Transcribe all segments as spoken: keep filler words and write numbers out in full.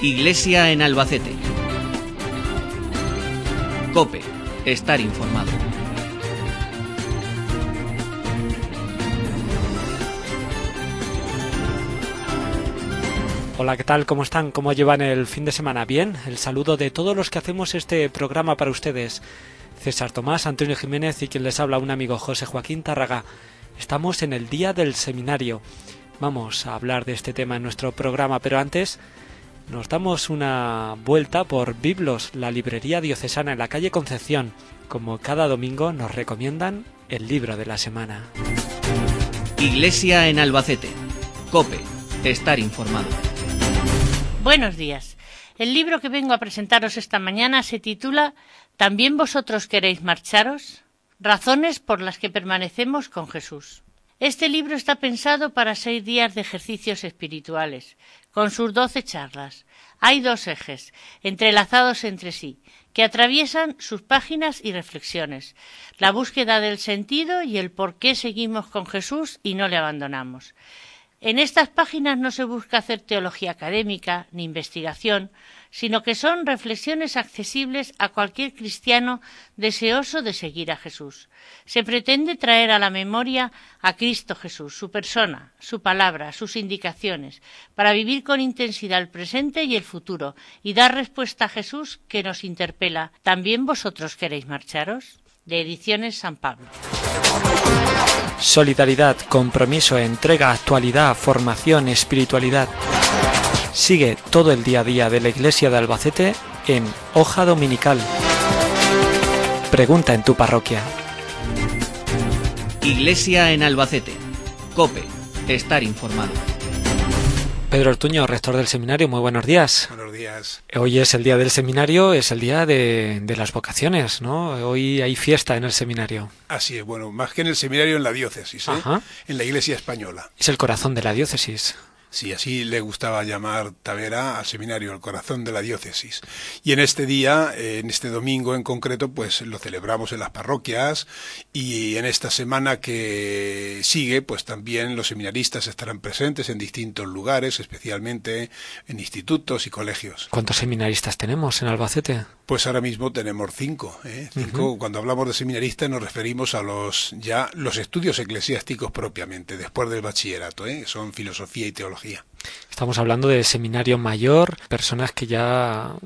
Iglesia en Albacete. COPE. Estar informado. Hola, ¿qué tal? ¿Cómo están? ¿Cómo llevan el fin de semana? ¿Bien? El saludo de todos los que hacemos este programa para ustedes. César Tomás, Antonio Jiménez y quien les habla, un amigo, José Joaquín Tárraga. Estamos en el día del seminario. Vamos a hablar de este tema en nuestro programa, pero antes nos damos una vuelta por Biblos, la librería diocesana en la calle Concepción. Como cada domingo nos recomiendan el libro de la semana. Iglesia en Albacete. COPE. Estar informado. Buenos días. El libro que vengo a presentaros esta mañana se titula ¿También vosotros queréis marcharos? Razones por las que permanecemos con Jesús. Este libro está pensado para seis días de ejercicios espirituales, con sus doce charlas. Hay dos ejes, entrelazados entre sí, que atraviesan sus páginas y reflexiones: la búsqueda del sentido y el por qué seguimos con Jesús y no le abandonamos. En estas páginas no se busca hacer teología académica ni investigación, sino que son reflexiones accesibles a cualquier cristiano deseoso de seguir a Jesús. Se pretende traer a la memoria a Cristo Jesús, su persona, su palabra, sus indicaciones, para vivir con intensidad el presente y el futuro y dar respuesta a Jesús que nos interpela. ¿También vosotros queréis marcharos? De Ediciones San Pablo. Solidaridad, compromiso, entrega, actualidad, formación, espiritualidad. Sigue todo el día a día de la Iglesia de Albacete en Hoja Dominical. Pregunta en tu parroquia. Iglesia en Albacete. COPE. Estar informado. Pedro Ortuño, rector del seminario, muy buenos días. Buenos días. Hoy es el día del seminario, es el día de, de las vocaciones, ¿no? Hoy hay fiesta en el seminario. Así es, bueno, más que en el seminario, en la diócesis, ¿eh? Ajá. En la Iglesia española. Es el corazón de la diócesis. Sí, así le gustaba llamar Tavera al seminario, el corazón de la diócesis. Y en este día, en este domingo en concreto, pues lo celebramos en las parroquias, y en esta semana que sigue, pues también los seminaristas estarán presentes en distintos lugares, especialmente en institutos y colegios. ¿Cuántos seminaristas tenemos en Albacete? Pues ahora mismo tenemos cinco, ¿eh? Cinco. Uh-huh. Cuando hablamos de seminaristas nos referimos a los ya los estudios eclesiásticos propiamente, después del bachillerato, ¿eh? Son filosofía y teología. Estamos hablando de seminario mayor, personas que ya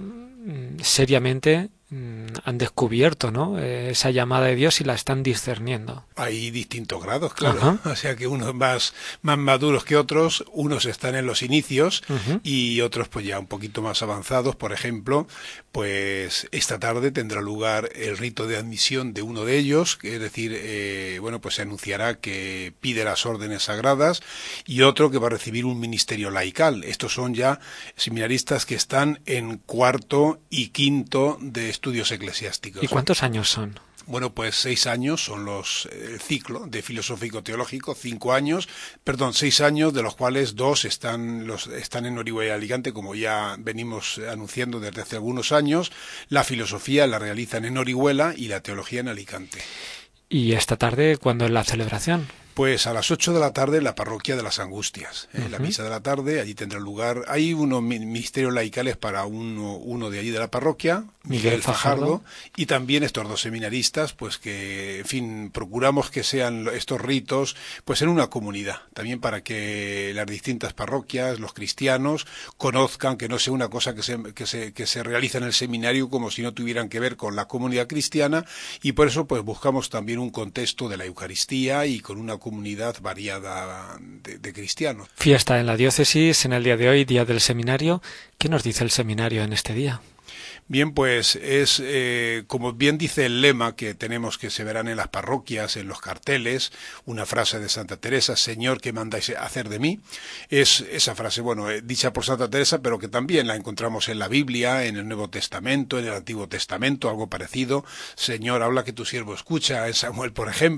seriamente han descubierto, ¿no?, esa llamada de Dios y la están discerniendo. Hay distintos grados, claro. Ajá. O sea que unos más, más maduros que otros, unos están en los inicios, uh-huh, y otros pues ya un poquito más avanzados. Por ejemplo, pues esta tarde tendrá lugar el rito de admisión de uno de ellos, es decir, eh, bueno, pues se anunciará que pide las órdenes sagradas, y otro que va a recibir un ministerio laical. Estos son ya seminaristas que están en cuarto y quinto de estudios eclesiásticos. ¿Y cuántos años son? Bueno, pues seis años son los el ciclo de filosófico-teológico, cinco años, perdón, seis años, de los cuales dos están los están en Orihuela y Alicante, como ya venimos anunciando desde hace algunos años. La filosofía la realizan en Orihuela y la teología en Alicante. ¿Y esta tarde cuándo es la celebración? Pues a las ocho de la tarde en la parroquia de las Angustias, ¿eh? Uh-huh. La misa de la tarde, allí tendrá lugar. Hay unos ministerios laicales para uno, uno de allí de la parroquia, Miguel, Miguel Fajardo, Fajardo, y también estos dos seminaristas, pues que, en fin, procuramos que sean estos ritos, pues en una comunidad, también para que las distintas parroquias, los cristianos, conozcan que no sea una cosa que se, que se, que se realiza en el seminario como si no tuvieran que ver con la comunidad cristiana, y por eso pues buscamos también un contexto de la Eucaristía y con una comunidad variada de, de cristianos. Fiesta en la diócesis en el día de hoy, día del seminario. ¿Qué nos dice el seminario en este día? Bien, pues es, eh, como bien dice el lema que tenemos, que se verán en las parroquias, en los carteles, una frase de Santa Teresa: Señor, ¿qué mandáis hacer de mí? Es esa frase, bueno, eh, dicha por Santa Teresa, pero que también la encontramos en la Biblia, en el Nuevo Testamento, en el Antiguo Testamento, algo parecido. Señor, habla que tu siervo escucha, en Samuel, por ejemplo.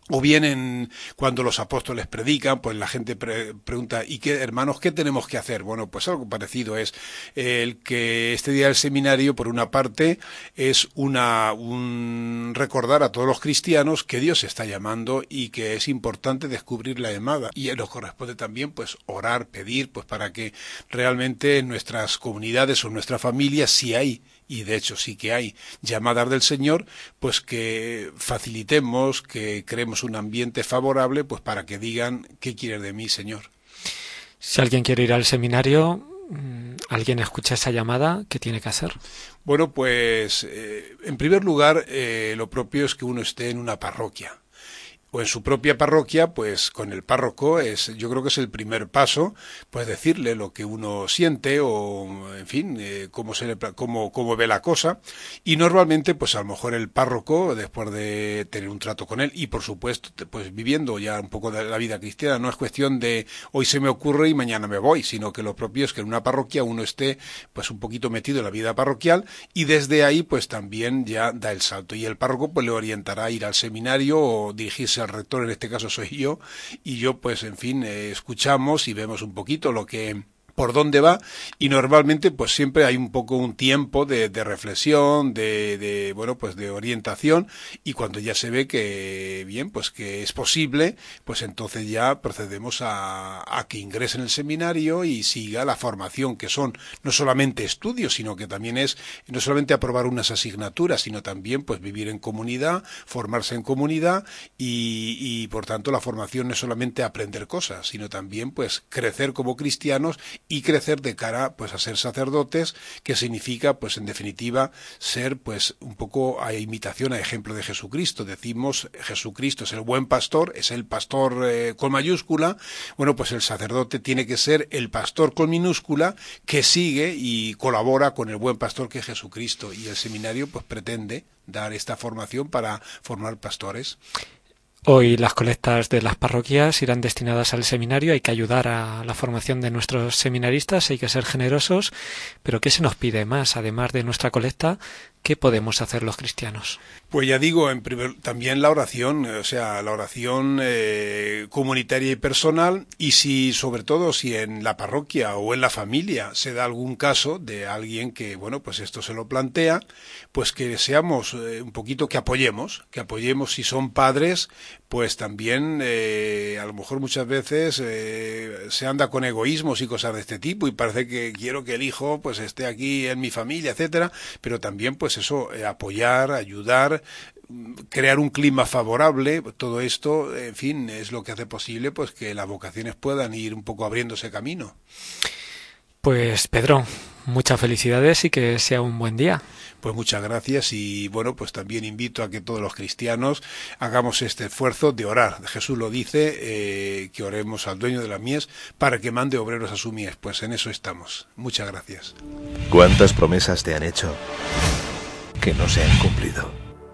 O bien en, cuando los apóstoles predican, pues la gente pre pregunta, ¿y qué, hermanos, qué tenemos que hacer? Bueno, pues algo parecido es el que este día del seminario, por una parte, es una un recordar a todos los cristianos que Dios está llamando y que es importante descubrir la llamada. Y nos corresponde también, pues, orar, pedir, pues, para que realmente en nuestras comunidades o en nuestra familia, si hay, y de hecho sí que hay llamadas del Señor, pues que facilitemos, que creemos un ambiente favorable, pues para que digan, ¿qué quieres de mí, Señor? Si alguien quiere ir al seminario, alguien escucha esa llamada, ¿qué tiene que hacer? Bueno, pues eh, en primer lugar, eh, lo propio es que uno esté en una parroquia. O en su propia parroquia, pues con el párroco es, yo creo que es el primer paso, pues decirle lo que uno siente o, en fin, eh, cómo se le, cómo, cómo ve la cosa. Y normalmente, pues a lo mejor el párroco, después de tener un trato con él y por supuesto, pues viviendo ya un poco de la vida cristiana, no es cuestión de hoy se me ocurre y mañana me voy, sino que lo propio es que en una parroquia uno esté, pues un poquito metido en la vida parroquial y desde ahí, pues también ya da el salto. Y el párroco, pues le orientará a ir al seminario o dirigirse al rector, en este caso soy yo, y yo pues en fin eh, escuchamos y vemos un poquito lo que por dónde va, y normalmente pues siempre hay un poco un tiempo de, de reflexión, de, de bueno pues de orientación, y cuando ya se ve que bien pues que es posible, pues entonces ya procedemos a, a que ingrese en el seminario y siga la formación, que son no solamente estudios, sino que también es no solamente aprobar unas asignaturas, sino también pues vivir en comunidad, formarse en comunidad, y, y por tanto la formación no es solamente aprender cosas, sino también pues crecer como cristianos y crecer de cara pues a ser sacerdotes, que significa pues en definitiva ser pues un poco a imitación, a ejemplo de Jesucristo. Decimos Jesucristo es el buen pastor, es el pastor eh, con mayúscula. Bueno, pues el sacerdote tiene que ser el pastor con minúscula, que sigue y colabora con el buen pastor que es Jesucristo, y el seminario pues pretende dar esta formación para formar pastores. Hoy las colectas de las parroquias irán destinadas al seminario. Hay que ayudar a la formación de nuestros seminaristas, hay que ser generosos, pero ¿qué se nos pide más? Además de nuestra colecta, ¿qué podemos hacer los cristianos? Pues ya digo, en primer, también la oración, o sea, la oración eh, comunitaria y personal, y si, sobre todo, si en la parroquia o en la familia se da algún caso de alguien que, bueno, pues esto se lo plantea, pues que seamos eh, un poquito, que apoyemos, que apoyemos si son padres, pues también eh, a lo mejor muchas veces eh, se anda con egoísmos y cosas de este tipo y parece que quiero que el hijo pues esté aquí en mi familia, etcétera, pero también pues eso, eh, apoyar, ayudar, crear un clima favorable, todo esto, en fin, es lo que hace posible pues que las vocaciones puedan ir un poco abriéndose camino. Pues Pedro, muchas felicidades y que sea un buen día. Pues muchas gracias y bueno, pues también invito a que todos los cristianos hagamos este esfuerzo de orar. Jesús lo dice, eh, que oremos al dueño de la mies para que mande obreros a su mies. Pues en eso estamos. Muchas gracias. ¿Cuántas promesas te han hecho que no se han cumplido?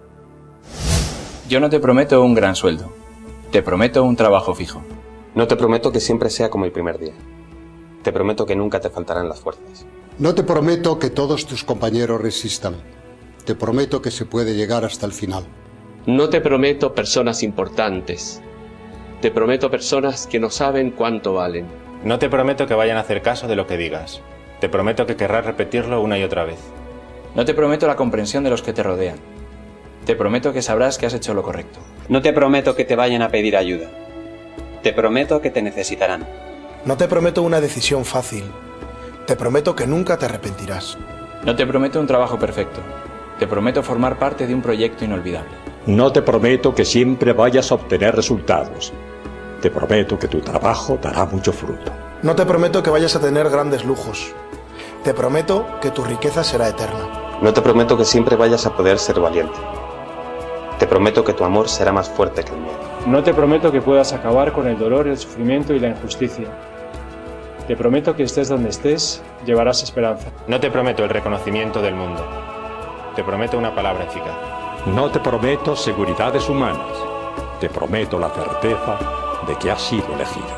Yo no te prometo un gran sueldo. Te prometo un trabajo fijo. No te prometo que siempre sea como el primer día. Te prometo que nunca te faltarán las fuerzas. No te prometo que todos tus compañeros resistan. Te prometo que se puede llegar hasta el final. No te prometo personas importantes. Te prometo personas que no saben cuánto valen. No te prometo que vayan a hacer caso de lo que digas. Te prometo que querrás repetirlo una y otra vez. No te prometo la comprensión de los que te rodean. Te prometo que sabrás que has hecho lo correcto. No te prometo que te vayan a pedir ayuda. Te prometo que te necesitarán. No te prometo una decisión fácil. Te prometo que nunca te arrepentirás. No te prometo un trabajo perfecto. Te prometo formar parte de un proyecto inolvidable. No te prometo que siempre vayas a obtener resultados. Te prometo que tu trabajo dará mucho fruto. No te prometo que vayas a tener grandes lujos. Te prometo que tu riqueza será eterna. No te prometo que siempre vayas a poder ser valiente. Te prometo que tu amor será más fuerte que el mío. No te prometo que puedas acabar con el dolor, el sufrimiento y la injusticia. Te prometo que estés donde estés, llevarás esperanza. No te prometo el reconocimiento del mundo. Te prometo una palabra eficaz. No te prometo seguridades humanas. Te prometo la certeza de que has sido elegido.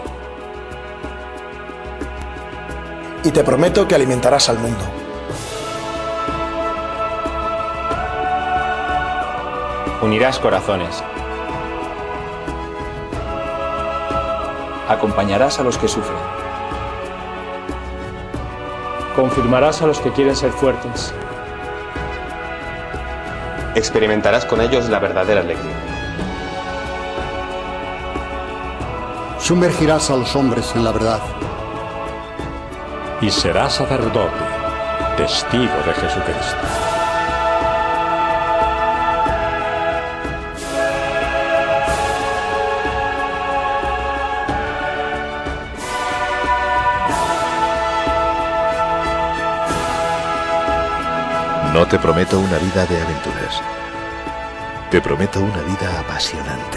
Y te prometo que alimentarás al mundo. Unirás corazones. Acompañarás a los que sufren. Confirmarás a los que quieren ser fuertes. Experimentarás con ellos la verdadera alegría. Sumergirás a los hombres en la verdad. Y serás sacerdote, testigo de Jesucristo. No te prometo una vida de aventuras. Te prometo una vida apasionante.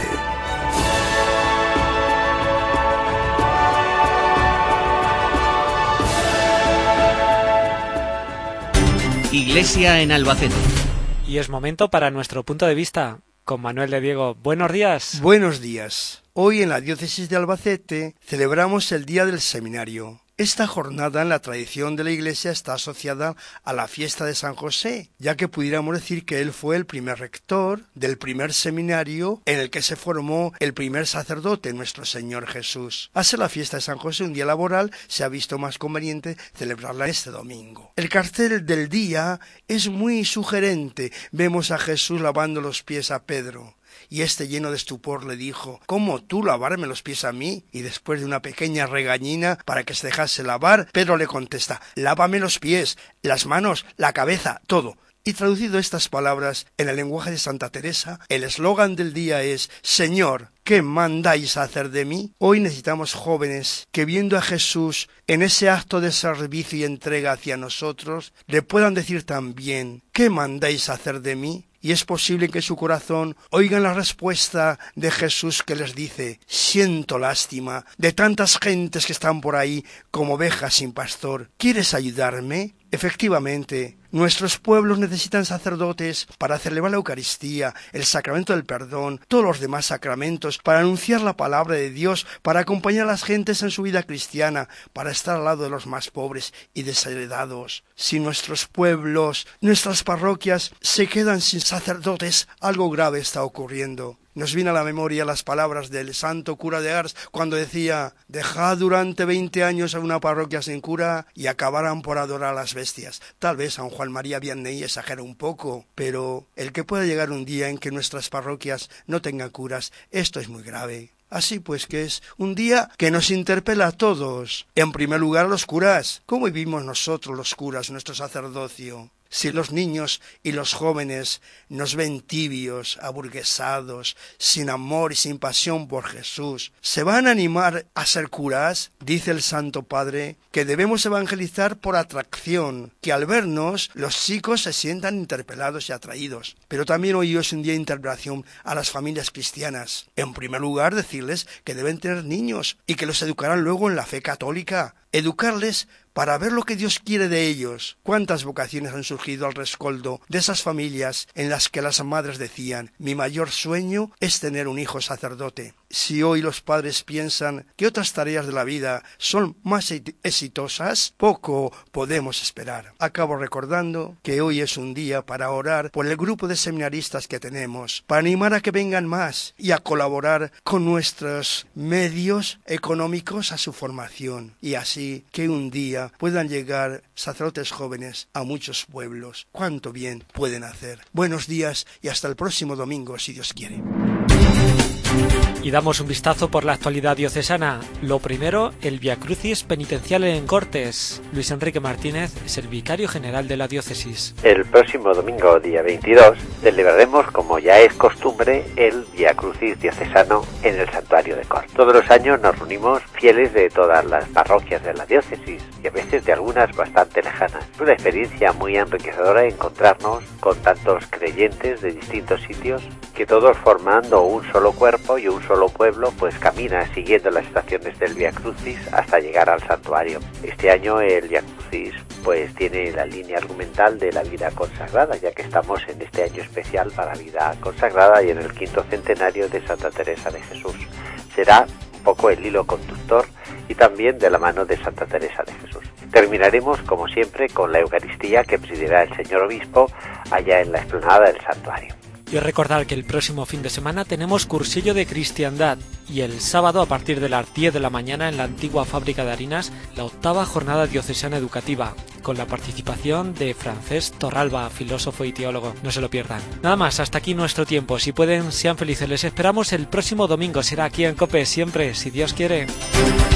Iglesia en Albacete. Y es momento para nuestro punto de vista con Manuel de Diego. Buenos días. Buenos días. Hoy en la diócesis de Albacete celebramos el Día del Seminario. Esta jornada en la tradición de la Iglesia está asociada a la fiesta de San José, ya que pudiéramos decir que él fue el primer rector del primer seminario en el que se formó el primer sacerdote, nuestro Señor Jesús. Al ser la fiesta de San José un día laboral, se ha visto más conveniente celebrarla este domingo. El cartel del día es muy sugerente. Vemos a Jesús lavando los pies a Pedro. Y este, lleno de estupor, le dijo: ¿Cómo tú lavarme los pies a mí? Y después de una pequeña regañina para que se dejase lavar, Pedro le contesta: lávame los pies, las manos, la cabeza, todo. Y traducido estas palabras en el lenguaje de Santa Teresa, el eslogan del día es: Señor, ¿qué mandáis hacer de mí? Hoy necesitamos jóvenes que, viendo a Jesús en ese acto de servicio y entrega hacia nosotros, le puedan decir también: ¿qué mandáis hacer de mí? Y es posible que en su corazón oigan la respuesta de Jesús que les dice: siento lástima de tantas gentes que están por ahí como ovejas sin pastor. ¿Quieres ayudarme? Efectivamente, nuestros pueblos necesitan sacerdotes para celebrar la Eucaristía, el sacramento del perdón, todos los demás sacramentos, para anunciar la palabra de Dios, para acompañar a las gentes en su vida cristiana, para estar al lado de los más pobres y desheredados. Si nuestros pueblos, nuestras parroquias se quedan sin sacerdotes, algo grave está ocurriendo. Nos viene a la memoria las palabras del santo cura de Ars cuando decía: dejad durante veinte años a una parroquia sin cura y acabarán por adorar a las bestias. Tal vez San Juan María Vianney exagera un poco, pero el que pueda llegar un día en que nuestras parroquias no tengan curas, esto es muy grave. Así pues que es un día que nos interpela a todos. En primer lugar, a los curas. ¿Cómo vivimos nosotros los curas nuestro sacerdocio? Si los niños y los jóvenes nos ven tibios, aburguesados, sin amor y sin pasión por Jesús, ¿se van a animar a ser curas? Dice el Santo Padre que debemos evangelizar por atracción, que al vernos los chicos se sientan interpelados y atraídos. Pero también hoy es un día de interpelación a las familias cristianas. En primer lugar, decirles que deben tener niños y que los educarán luego en la fe católica. Educarles para ver lo que Dios quiere de ellos. ¿Cuántas vocaciones han surgido al rescoldo de esas familias en las que las madres decían: mi mayor sueño es tener un hijo sacerdote? Si hoy los padres piensan que otras tareas de la vida son más exitosas, poco podemos esperar. Acabo recordando que hoy es un día para orar por el grupo de seminaristas que tenemos, para animar a que vengan más y a colaborar con nuestros medios económicos a su formación, y así que un día puedan llegar sacerdotes jóvenes a muchos pueblos. ¡Cuánto bien pueden hacer! Buenos días y hasta el próximo domingo, si Dios quiere. Y damos un vistazo por la actualidad diocesana. Lo primero, el Via Crucis penitencial en Cortes. Luis Enrique Martínez es el vicario general de la diócesis. El próximo domingo, día veintidós, celebraremos, como ya es costumbre, el Via Crucis diocesano en el santuario de Cortes. Todos los años nos reunimos fieles de todas las parroquias de la diócesis y a veces de algunas bastante lejanas. Es una experiencia muy enriquecedora encontrarnos con tantos creyentes de distintos sitios que todos formando un solo cuerpo y un solo pueblo, pues camina siguiendo las estaciones del Via Crucis hasta llegar al santuario. Este año el Via Crucis pues tiene la línea argumental de la vida consagrada, ya que estamos en este año especial para la vida consagrada y en el quinto centenario de Santa Teresa de Jesús. Será un poco el hilo conductor y también de la mano de Santa Teresa de Jesús. Terminaremos, como siempre, con la Eucaristía que presidirá el señor obispo allá en la explanada del santuario. Y recordar que el próximo fin de semana tenemos cursillo de cristiandad y el sábado a partir de las diez de la mañana en la antigua fábrica de harinas la octava jornada diocesana educativa con la participación de Francesc Torralba, filósofo y teólogo. No se lo pierdan. Nada más, hasta aquí nuestro tiempo. Si pueden, sean felices. Les esperamos el próximo domingo. Será aquí en COPE, siempre, si Dios quiere.